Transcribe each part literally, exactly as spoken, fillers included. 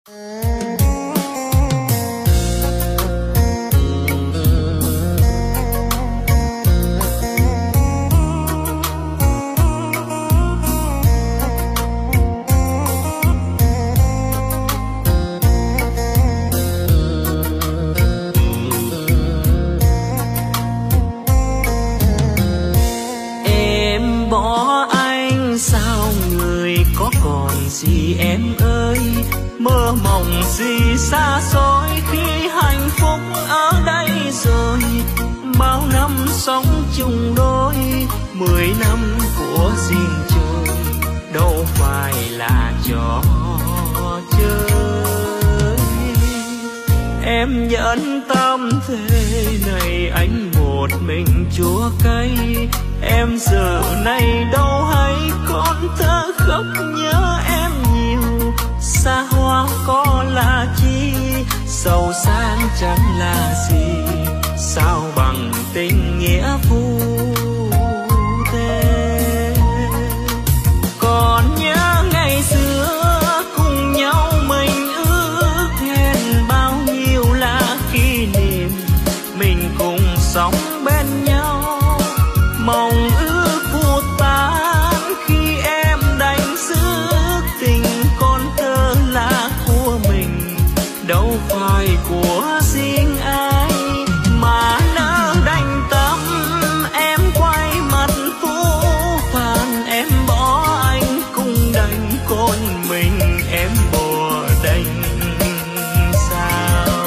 Gì em ơi, mơ mộng gì xa xôi khi hạnh phúc ở đây rồi. Bao năm sống chung đôi, mười năm của riêng trời, đâu phải là trò chơi. Em nhẫn tâm thế này, anh một mình chúa cay. Em giờ này đâu hay con thơ khóc nhớ em nhiều. Xa hoa có là chi, giàu sang chẳng là gì, sao bằng tình nghĩa phu thê. Còn nhớ ngày xưa cùng nhau mình ước hẹn, bao nhiêu là kỷ niệm mình cùng sống bên nhau. Mong ước vụt tan khi em đánh rước tình, con thơ là của mình đâu phải của riêng ai. Mà nỡ đành tâm em quay mặt phũ phàng, em bỏ anh cũng đành con mình em bồ đành sao.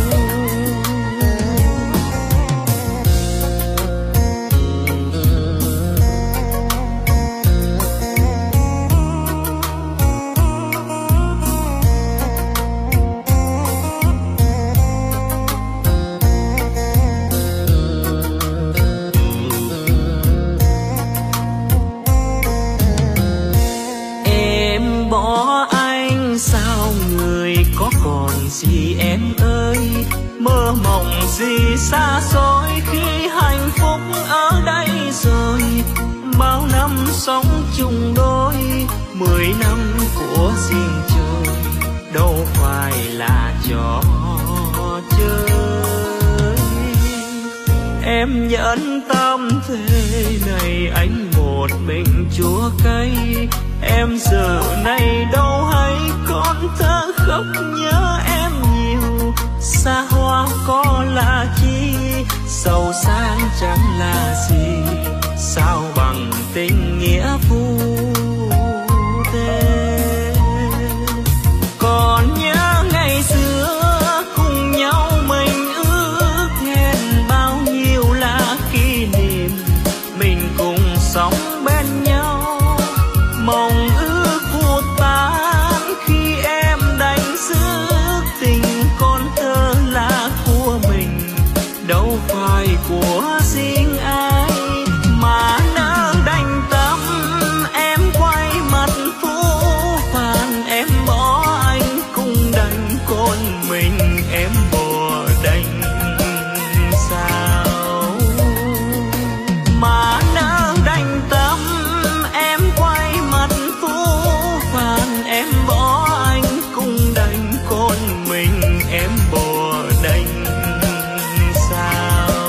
Gì em ơi, mơ mộng gì xa xôi khi hạnh phúc ở đây rồi. Bao năm sống chung đôi, mười năm của riêng trời, đâu phải là trò chơi. Em nhẫn tâm thế này, anh một mình chúa cay. Em giờ này đâu hay con thơ khóc nhớ em nhiều. Xa hoa có là chi, giàu sang chẳng là gì, sao bằng tình nghĩa phu thê. Còn nhớ ngày xưa cùng nhau mình ước hẹn, bao nhiêu là kỷ niệm mình cùng sống bên nhau. Mong ước vụt tan khi em đánh rước tình, con thơ là của mình đâu phải của riêng ai. Mà nỡ đành tâm em quay mặt phũ phàng, em bỏ anh cũng đành con mình em bồ đành sao. Mà nỡ đành tâm em quay mặt phũ phàng, em bỏ anh cũng đành con mình em bồ đành sao.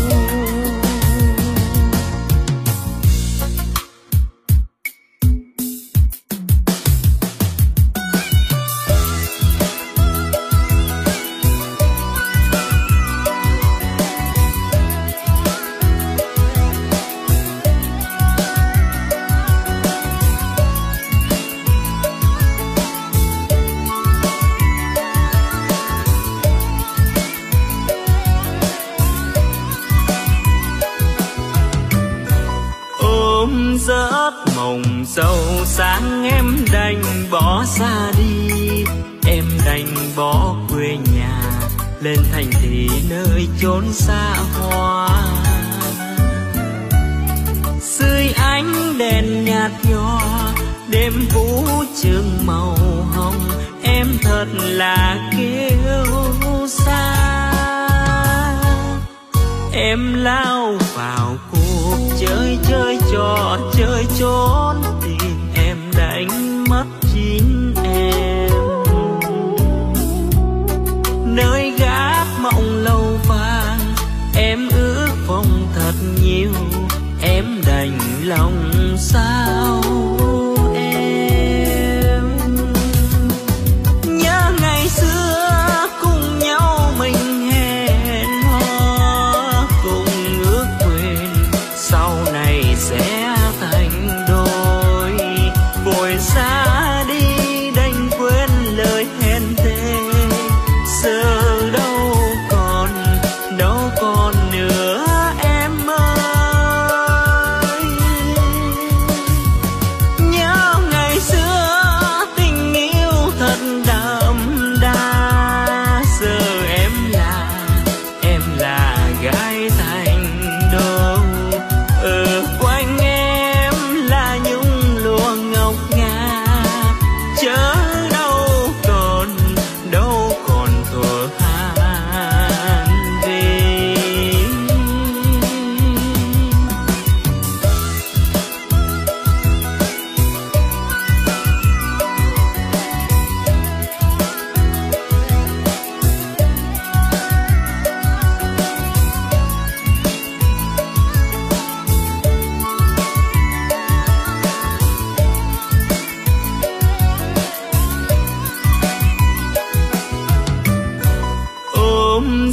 Giấc mộng giàu sáng em đành bỏ ra đi. Em đành bỏ quê nhà lên thành thị nơi chốn xa hoa. Dưới ánh đèn nhạt nhòa, đêm vũ trường màu hồng, em thật là kiêu sa. Em lao vào cuộc chơi chơi trò chơi trốn tìm, em đánh mất chính em.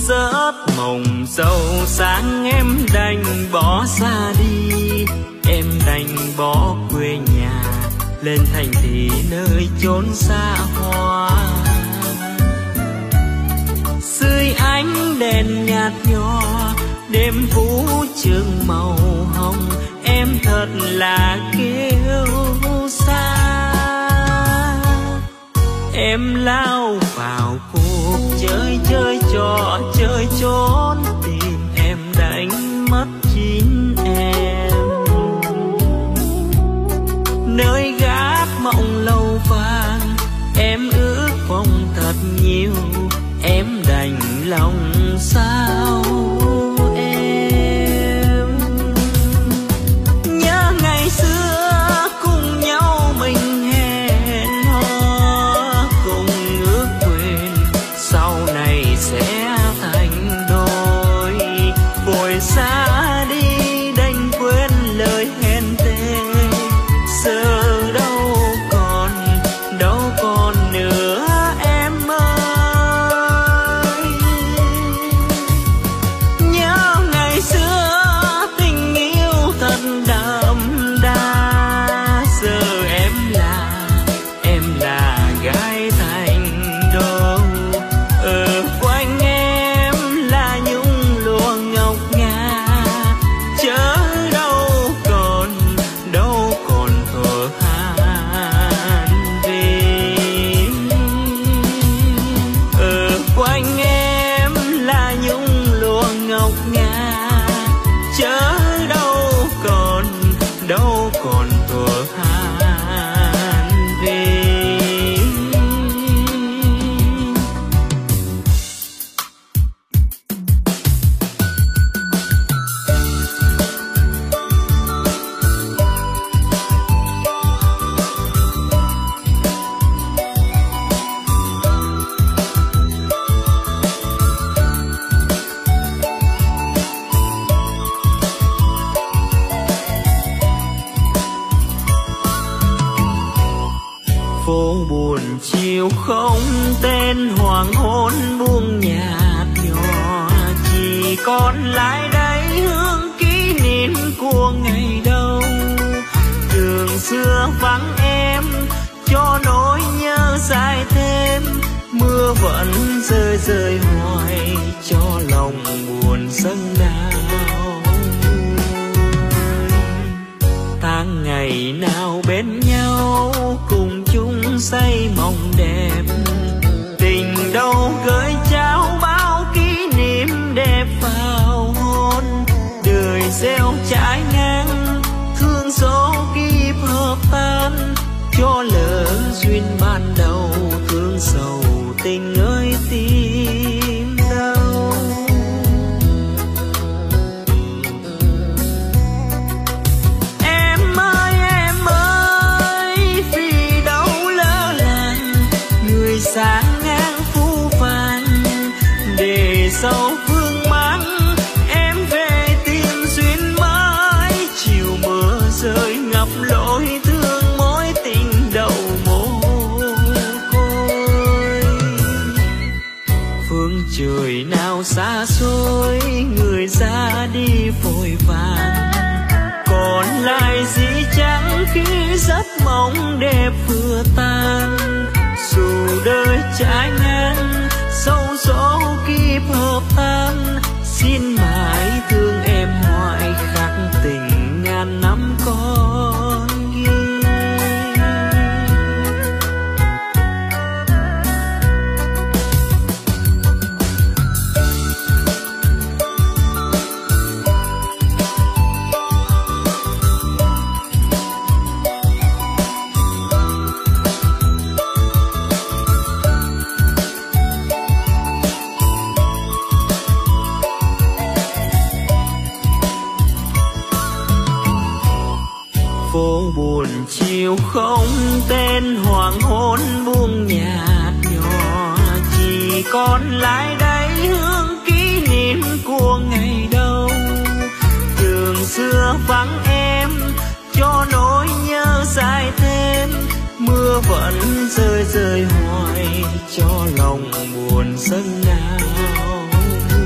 giấc mộng sâu sáng em đành bỏ xa đi, em đành bỏ quê nhà lên thành thị nơi chốn xa hoa. Dưới ánh đèn nhạt nhòa đêm vũ trường màu hồng, em thật là kiêu sa. Em lao vào cuộc chơi chơi trò chơi trốn tìm, em đánh mất chính em. Nơi gác mộng lâu vàng em ước vọng thật nhiều, em đành lòng sao em. Nhớ ngày xưa cùng nhau mình hẹn hò, cùng ước quên sau này sẽ thành đôi. Vội xa đi đành quên lời hẹn thề, giờ đâu còn đâu còn nữa em ơi. Nhớ ngày xưa tình yêu thật đậm đà, giờ em là em là gái thành đô. Ở quanh em là nhung lụa ngọc ngà, chớ đâu còn đâu còn thuở han vì. Ở quanh em là nhung lụa ngọc ngà, chớ đâu còn đâu còn thuở han vì. Phố buồn chiều không tên, hoàng hôn buông nhạt nhòa, chỉ còn lại đây hương kỷ niệm của ngày đầu. Đường xưa vắng em cho nỗi nhớ dài thêm, mưa vẫn rơi rơi hoài cho lòng buồn dâng nào. Tháng ngày nào bên nhau cùng chung say mộng đẹp, tình đâu gửi trao bao kỷ niệm đẹp vào hôn. Đời gieo trái ngang thương số kiếp hợp tan, cho lỡ duyên ban đầu thương sầu tình ơi tìm đâu. Em ơi em ơi vì đâu lỡ làng, người sáng ngang phũ phàng để sau phương mang. Em về tìm duyên mới, chiều mưa rơi ngập lối thương mối tình đầu mồ côi. Phương trời nào xa xôi, người ra đi vội vàng, còn lại gì chẳng khi giấc mộng đẹp vừa tan. Dù đời trái ngang sâu số kiếp hợp tan, xin mãi thương em hoài khắc tình ngàn năm còn ghi. Phố buồn chiều không tên, hoàng hôn buông nhạt nhòa, chỉ còn lại đây hương kỷ niệm của ngày đầu. Đường xưa vắng em cho nỗi nhớ dài thêm, mưa vẫn rơi rơi hoài cho lòng buồn dâng nào.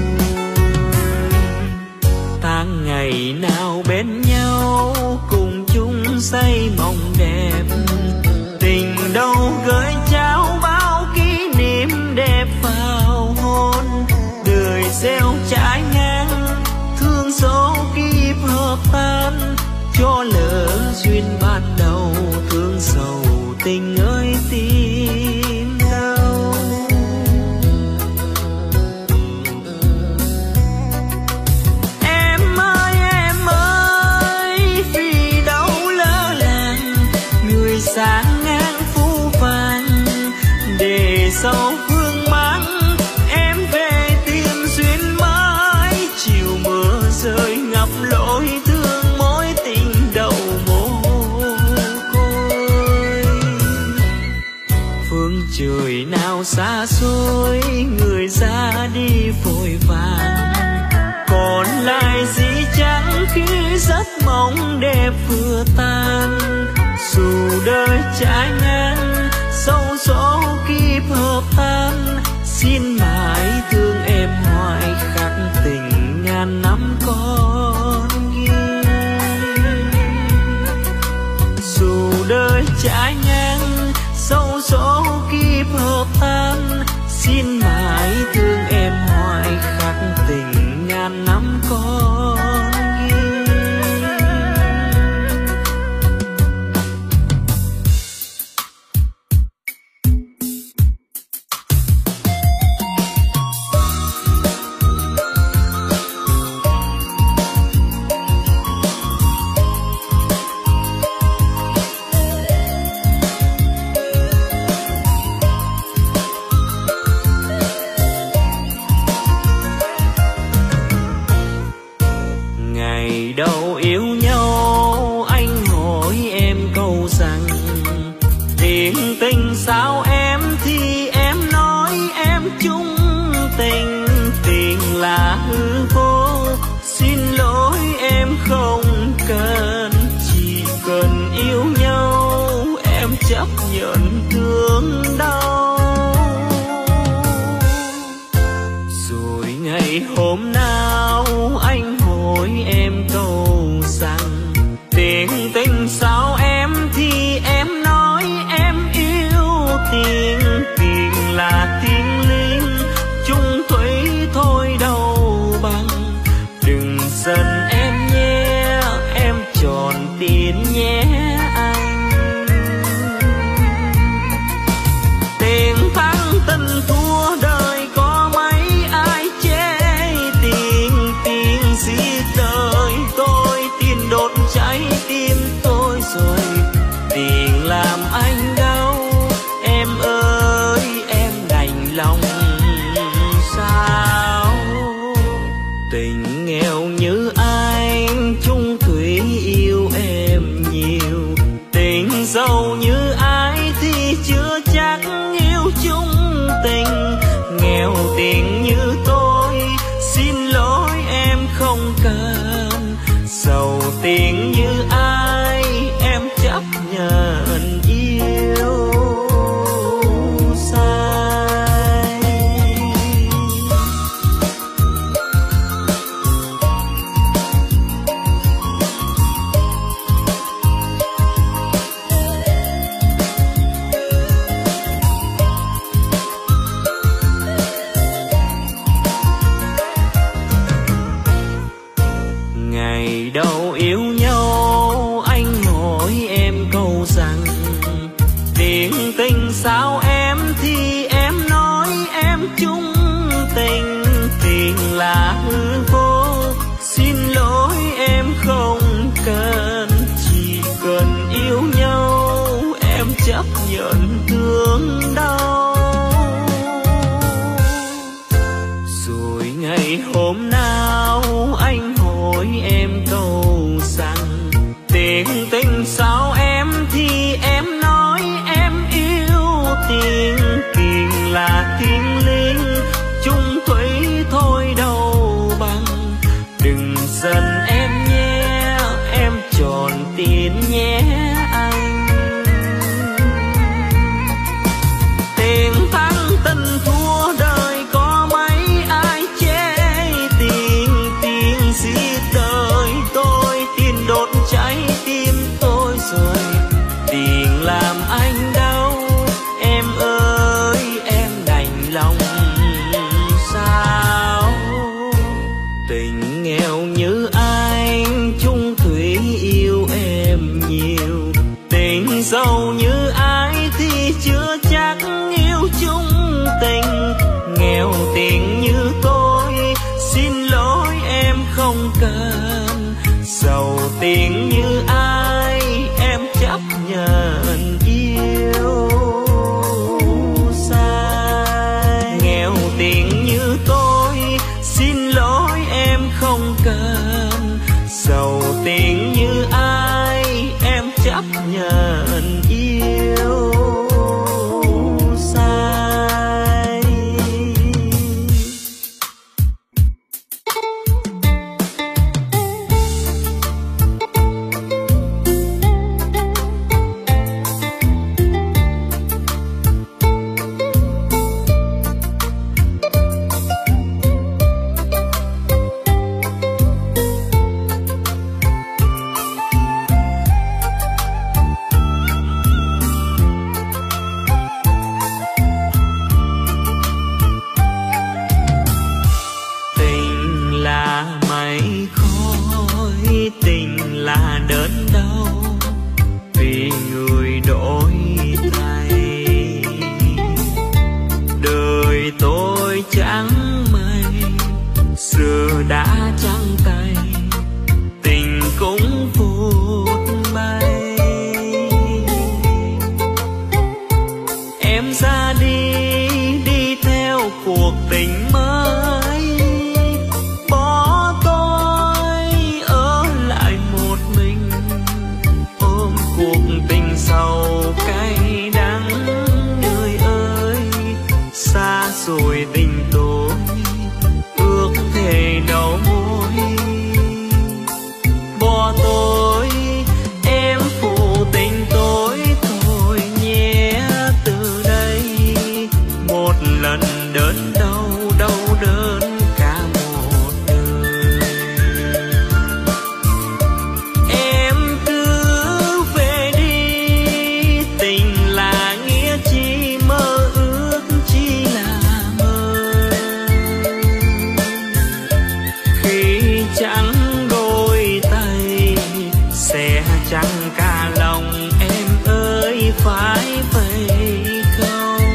sầu phương mắng, em về tìm duyên mới. Chiều mưa rơi ngập lối thương mối tình đầu mồ côi. Phương trời nào xa xôi, người ra đi vội vàng, còn lại gì chẳng khi giấc mộng đẹp vừa tan. Dù đời trái ngang sâu số kiếp hợp tan, xin mãi thương em hoài khắc tình ngàn năm còn ghi. Dù đời trái ngang sâu số kiếp hợp tan, xin mãi thương em hoài khắc tình ngàn năm còn ghi. Đầu yêu nhau anh hỏi em câu rằng, tiền tình sao em thì em nói em chung tình. Tiền là hư vô, xin lỗi em không cần, chỉ cần yêu nhau em chấp nhận thương đau. Rồi ngày hôm nào anh hỏi em câu rằng, tiền tình sao em thì em nói em yêu tiền. Tiền là thiên liêng chung thủy thôi đâu bằng, đừng giận em nhé em tròn tiền nhé anh. Tiền thắng tình thua đời có mấy ai chê tiền. Tiền giết đời tôi, tiền đốt cháy tim tôi rồi. Tiền làm anh đau em ơi em đành lòng sao. Tình nghèo như anh chung thủy yêu em nhiều, tình giàu như ai thì chưa chắc yêu chung tình. Nghèo tiền như tôi xin lỗi em không cần, giàu tiền như ai em chấp nhận yêu sai. Ngày đầu yêu nhau anh hỏi em câu rằng, tiền tình sao em thì em nói em chung tình. Tiền là hư vô, xin lỗi em không cần, chỉ cần yêu nhau em chấp nhận thương đau. Rồi ngày hôm nào anh hỏi em câu rằng, tiền tình sao em thì em nói em yêu tiền. Tiền là thiên liêng chung thủy thôi đâu bằng, đừng giận em nhé em tròn tiền nhé anh. Tiền thắng tình thua đời có mấy ai chê tiền. tôi chẳng mây, xưa đã trắng tay, tình cũng vụt bay. Em ra đi, đi theo cuộc tình mới, bỏ tôi ở lại một mình, ôm cuộc tình sầu cay đắng. Người ơi, xa rồi tình tôi, ước thề đầu môi. Bỏ tôi, em phụ tình tôi thôi nhé. Từ đây một lần đớn đau, đau đớn cả một đời. Em cứ về đi, tình là nghĩa chi, mơ ước chỉ là mơ. Khi chẳng đôi tay, sẽ chẳng cả lòng em ơi, phải vậy không?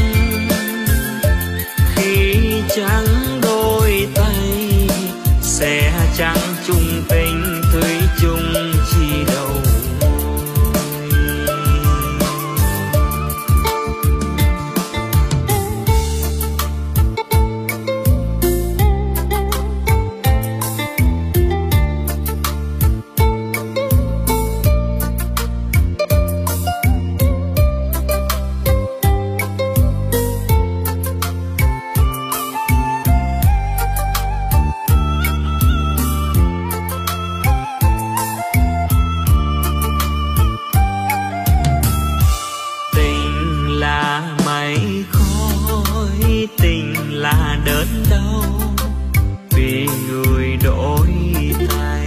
Khi chẳng đôi tay, sẽ chẳng chung tình, thủy chung chi đâu. Tình là đớn đau vì người đổi thay.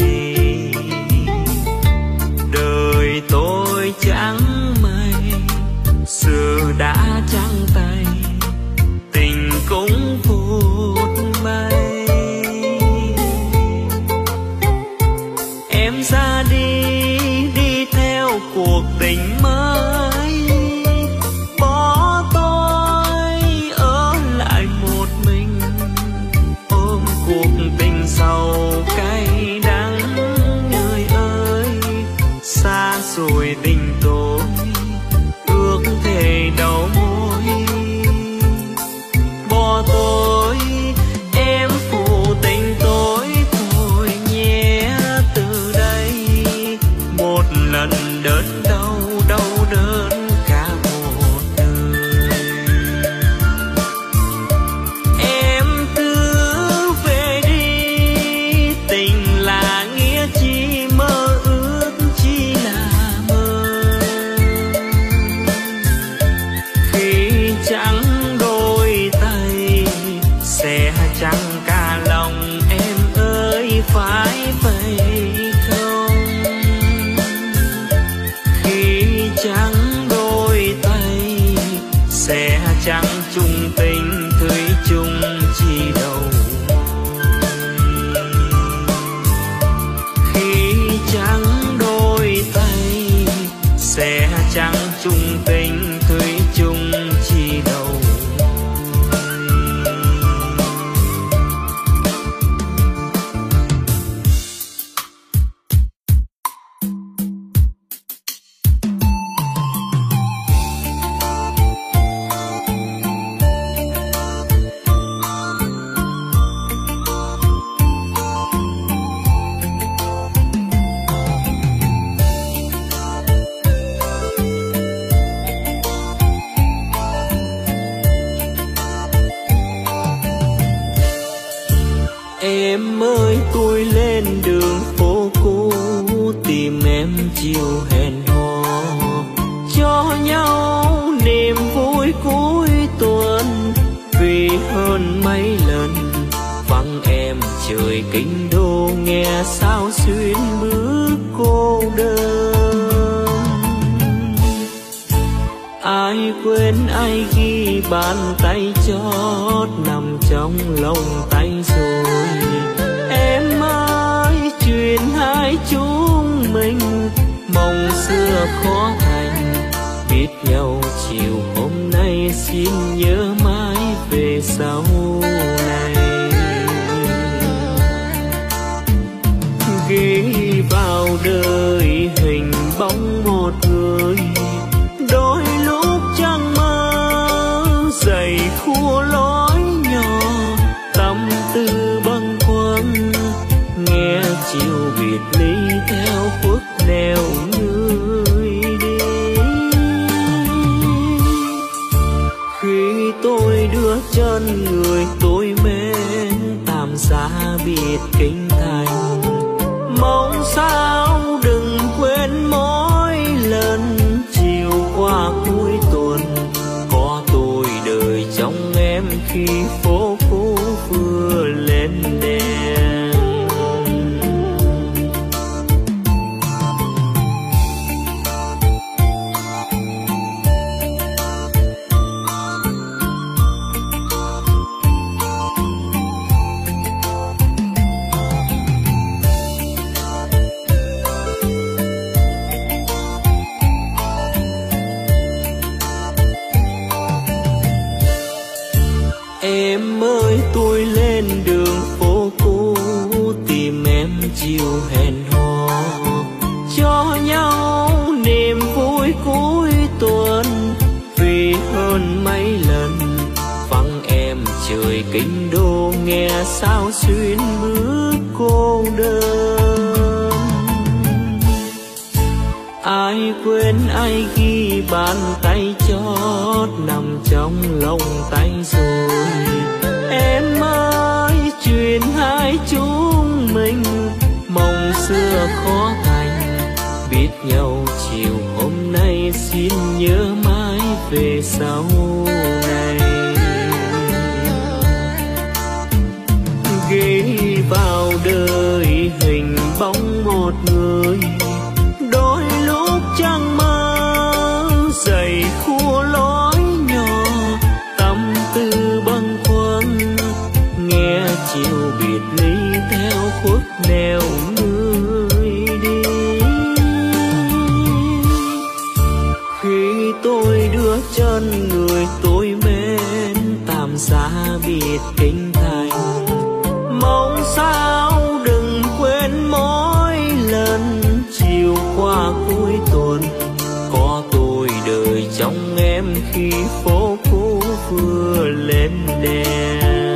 Đời tôi chẳng mây, xưa đã trắng tay, tình cũng vụt bay. Em ra đi, đi theo cuộc tình mới, bỏ tôi ở lại một mình, ôm cuộc tình sầu cay đắng. Người ơi, xa rồi tình tôi, ước thề đầu môi. Bỏ tôi, em phụ tình tôi thôi nhé. Từ đây một lần đớn đau, đau đớn cả một đời. Em cứ về đi, tình là nghĩa chi, mơ ước chỉ là mơ. Khi chẳng đôi tay, sẽ chẳng cả lòng em ơi, phải vậy không? Khi chẳng đôi tay, sẽ chẳng chung tình, thủy chung chi đâu. Khi chẳng đôi tay, sẽ chẳng chung tình, thủy chung chi đâu. Em ơi, tôi lên đường phố cũ tìm em chiều hẹn hò, cho nhau niềm vui cuối tuần. Vì hơn mấy lần vắng em trời kinh đô, nghe sao xuyên bước cô đơn. Ai quên ai ghi bàn tay chót nằm trong lòng tay rồi. Em ơi, chuyện hai chúng mình mong xưa khó thành, biết nhau chiều hôm nay nay xin nhớ mãi về sau này. Ghi vào đời hình bóng một người, đôi lúc chẳng mơ giày khua lối nhỏ, tâm tư bâng khuâng nghe chiều biệt ly theo khuất nẻo người đi. Khi tôi đưa chân người tôi mến tạm xa biệt kinh thành, mong sao đừng quên mỗi lần chiều qua cuối tuần có tôi đời trong em khi phố cũ vừa lên đèn. Em ơi tôi lên đường phố cũ tìm em chiều hẹn hò, cho nhau niềm vui cuối tuần. Vì hơn mấy lần vắng em trời kinh đô, nghe sao xuyên bước cô đơn. Ai quên ai ghi bàn tay chót nằm trong lòng tay rồi. Em ơi chuyện hai chúng mình mong xưa khó thành, biết nhau chiều hôm nay xin nhớ mãi về sau này. Ghi vào đời hình bóng một người, đôi lúc chẳng mơ giày khua lối nhỏ, tâm tư bâng khuâng nghe chiều biệt ly theo khuất nẻo người đi. Khi tôi đưa chân người tôi mến tạm xa biệt kinh thành, mong sao đừng quên mỗi lần chiều qua cuối tuần có tôi đời trong em khi phố cũ vừa lên đèn.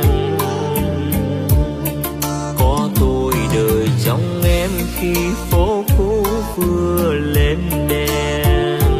Có tôi đời trong em khi phố cũ vừa lên đèn.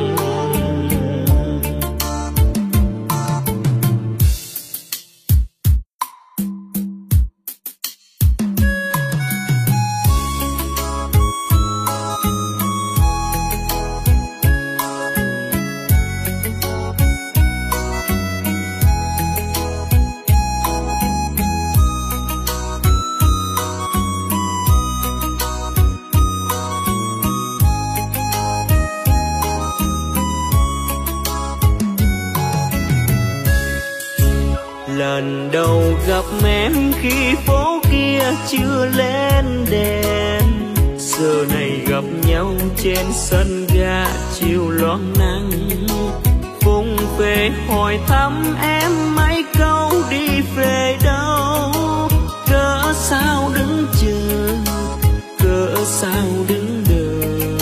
Lần đầu gặp em khi phố kia chưa lên đèn, giờ này gặp nhau trên sân ga chiều loáng nắng. Vùng về hỏi thăm em mấy câu đi về đâu, cỡ sao đứng chờ, cỡ sao đứng đợi.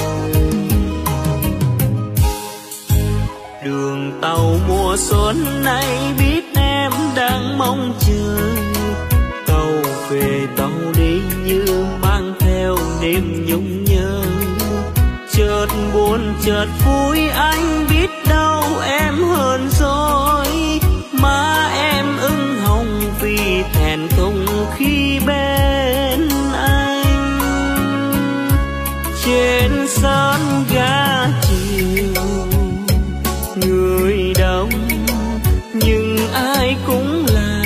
Đường tàu mùa xuân này biết em đang mong chờ, tàu về tàu đi như mang theo niềm nhung nhớ. Chợt buồn chợt vui anh biết đâu em hờn dỗi, má em ửng hồng vì thẹn thùng khi bên anh. Trên sân ga chiều người đông nhưng ai cũng là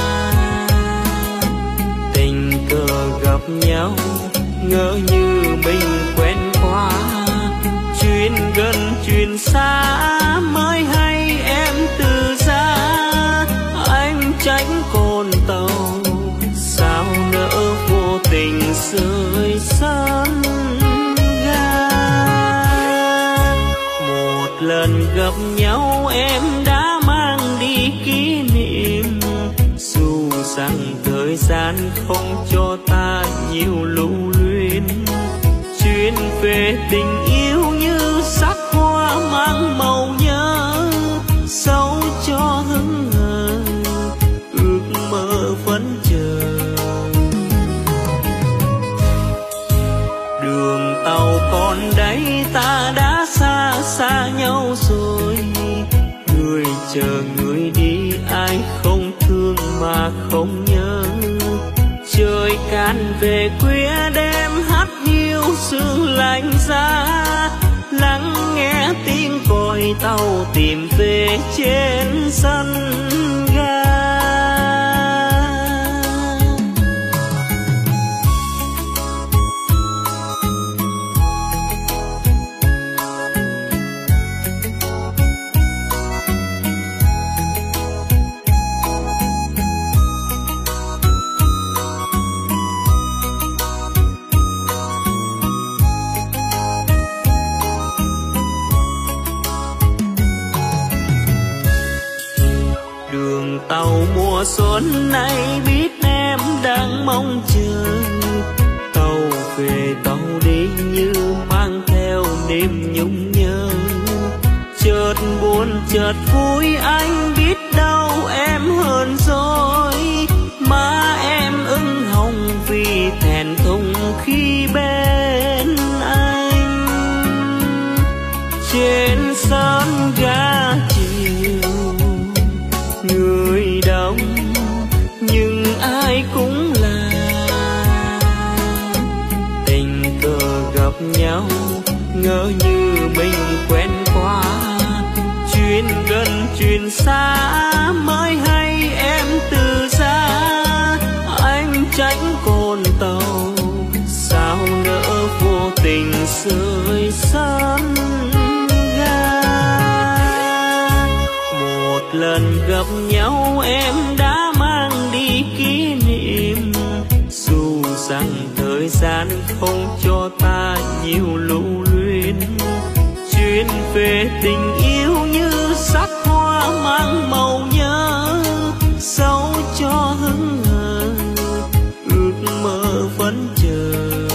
tình cờ gặp nhau, ngỡ như mình quen quá. Chuyện gần chuyện xa mới hay em từ ra, anh tránh con tàu sao nỡ vô tình rơi sân ga. Một lần gặp nhau em đã mang rằng thời gian không cho ta nhiều lưu luyến. Chuyện về tình yêu như sắc hoa mang màu nhớ, sâu cho hững hờ ước mơ vẫn chờ. Đường tàu còn đây ta đã xa xa nhau rồi, người chờ người đi ai không thương mà không nhớ. Trời cạn về khuya đêm hát hiu sương lạnh giá, lắng nghe tiếng còi tàu tìm về trên sân ga. Tàu mùa xuân này biết em đang mong chờ, tàu về tàu đi như mang theo niềm nhung nhớ. Chợt buồn chợt vui anh biết đâu em hơn rồi, má em ửng hồng vì thẹn thùng khi bên anh. Trên sân ga chiều người đông nhưng ai cũng là tình cờ gặp nhau, ngỡ như mình quen quá. Chuyện gần chuyện xa mới hay em từ xa, anh tránh con tàu sao nỡ vô tình rơi sân ga. Một lần gặp nhau em đã mang đi kỷ niệm, dù rằng thời gian không cho ta nhiều lưu luyến. Chuyện về tình yêu như sắc hoa mang màu nhớ, sâu cho hững hờ ước mơ vẫn chờ.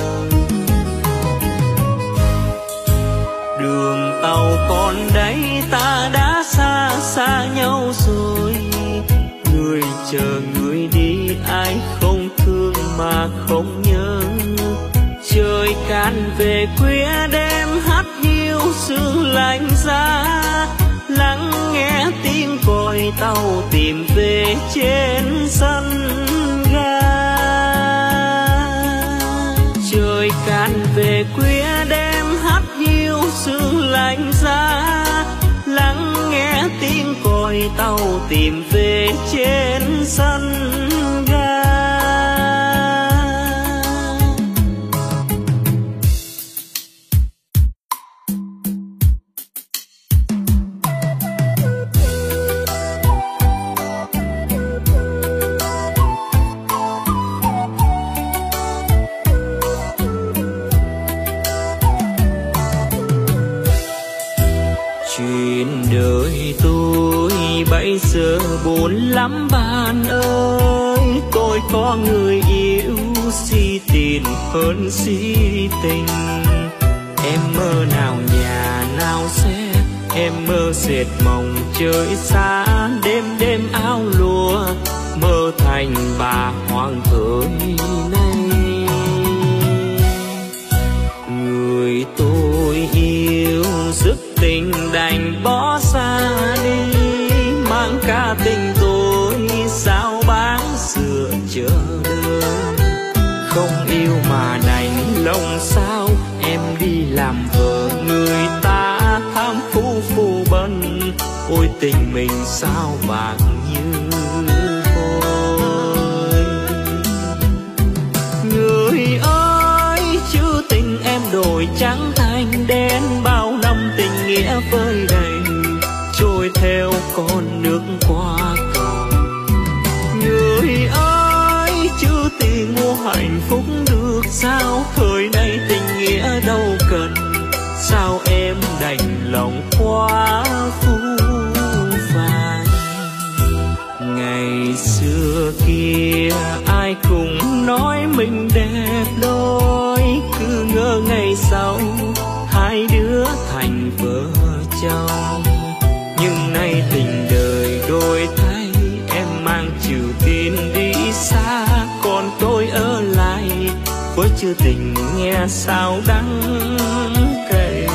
Đường tàu còn đây ta đã xa xa nhau rồi, người chờ người đi ai không thương mà không nhớ. Trời cạn về khuya đêm hát hiu sương lạnh giá, lắng nghe tiếng còi tàu tìm về trên sân ga. Trời cạn về khuya đêm hát hiu sương lạnh giá, lắng nghe tiếng còi tàu tìm về trên sân ga. Chuyện đời tôi bây giờ buồn lắm bạn ơi, tôi có người yêu si tiền hơn si tình. Em mơ nào nhà nào xe, em mơ dệt mộng trời xa, đêm đêm áo lụa mơ thành bà hoàng thời nay. Người tôi yêu sức tình đành bỏ xa đi, mang cả tình tôi sao bán sửa chờ đợi. Không yêu mà đành lòng sao em đi làm vợ người ta tham phú phù bần. Ôi tình mình sao bạc như vôi. Người ơi chữ tình em đổi trắng thành đen, bao năm tình nghĩa vơi đầy trôi theo con nước qua cầu. Người ơi chữ tình mua hạnh phúc được sao, thời nay tình nghĩa đâu cần, sao em đành lòng quá phũ phàng. Ngày xưa kia ai cũng nói mình đẹp đôi, cứ ngỡ ngày sau hai đứa thành vợ chồng. Nhưng nay tình đời đổi thay, em mang chịu tin đi xa, còn tôi ở lại với chữ tình nghe sao đắng cay.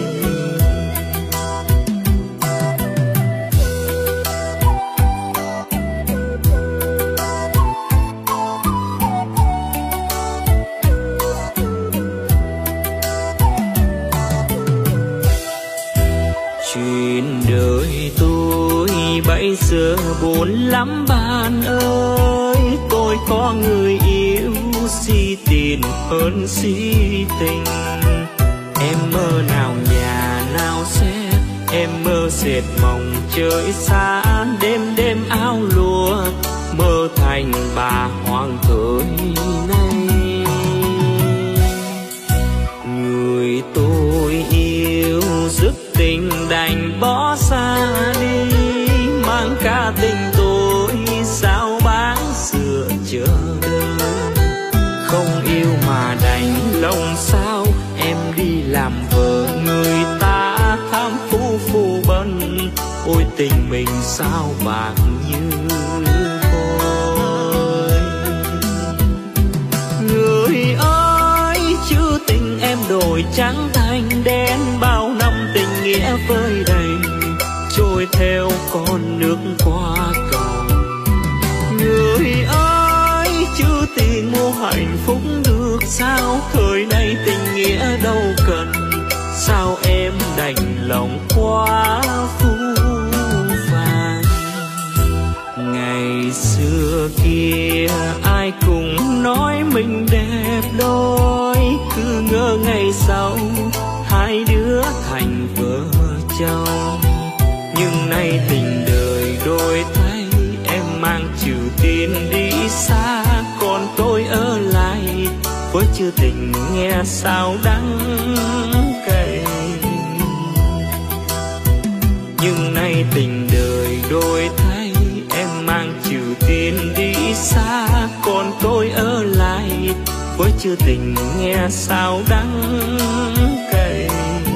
Chuyện đời tôi bây giờ buồn lắm bạn ơi, tôi có người yêu si tiền hơn si tình. Em mơ nào nhà nào xe, em mơ dệt mộng trời xa, đêm đêm áo lụa mơ thành bà hoàng thời nay. Người tôi yêu dứt tình đành bỏ xa đi, mang cả tình tôi sao bán sửa chờ đời. Không yêu mà đành lòng sao, em đi làm vợ người ta tham phú phù bần. Ôi tình mình sao bạc như vôi. Người ơi chữ tình em đổi trắng thành đen, bao năm tình nghĩa vơi đầy trôi theo con nước qua cầu. Người ơi chữ tình mua hạnh phúc được sao, thời nay tình nghĩa đâu cần, sao em đành lòng quá phũ phàng. Ngày xưa kia ai cũng nói mình đẹp đôi, cứ ngỡ ngày sau hai đứa thành vợ chồng. Nhưng nay tình đời đổi thay, em mang chịu tin đi xa, còn tôi ở lại với chữ tình nghe sao đắng cay. Nhưng nay tình đời đổi thay, em mang chịu tin đi xa, còn tôi ở lại với chữ tình nghe sao đắng cay.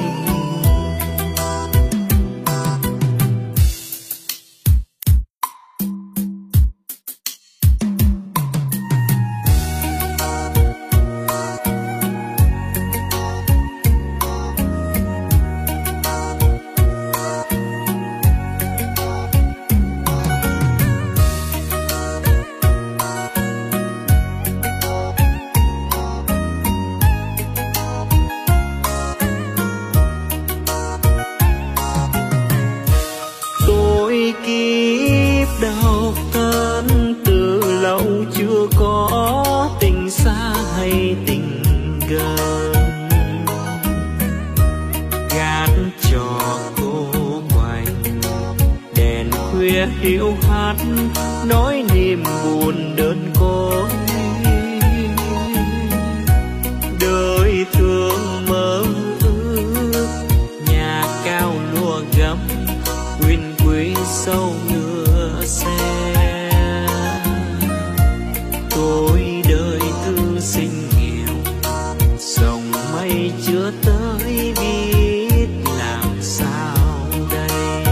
Hiu hắt nói niềm buồn đơn côi, đời thương mơ ước nhà cao lúa gấm, quyền quý sâu ngựa xe. Tôi đời thư sinh nghèo, dòng mây chưa tới biết làm sao đây.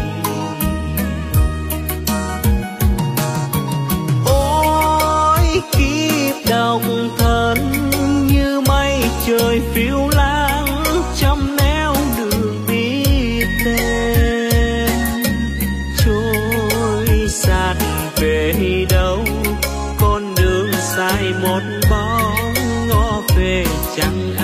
Ôi kiếp độc thân như mây trời phiêu lãng, trăm nẻo đường biết tên, trôi sạt về đâu con đường dài một bóng ngó về chẳng